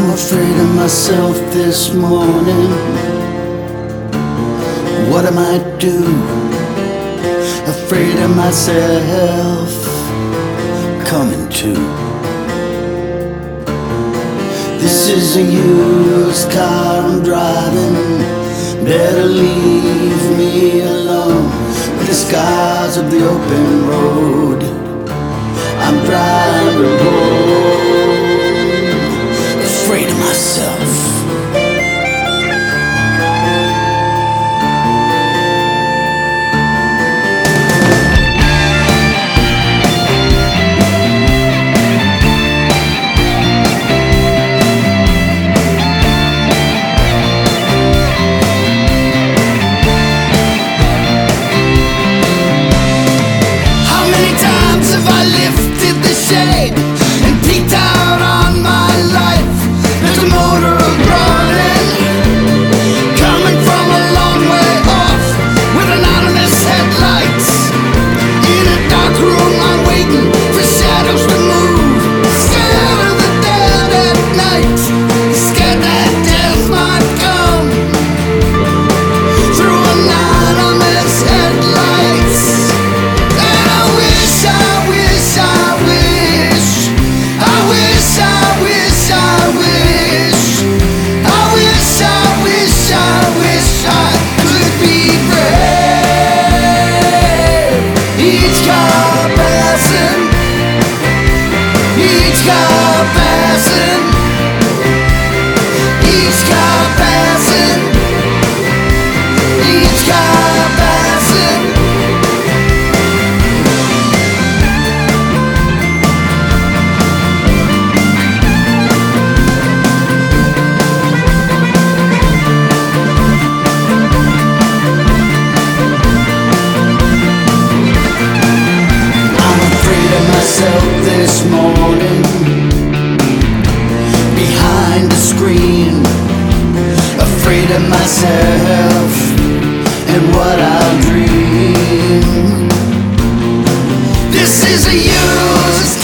I'm afraid of myself this morning. What I might do, afraid of myself coming to. This is a used car I'm driving. Better leave me alone with the scars of the open road. I'm driving home, afraid of myself. And peeked out on my life. There's a motor running, coming from a long way off, with anonymous headlights. In a dark room I'm waiting for shadows to move. Scared of the dead at night, scared that death might come through anonymous headlights. And I wish I could be brave. Each car passing, each car passing, each car passing, each car passing. This morning, behind the screen, afraid of myself and what I'll dream. This is a used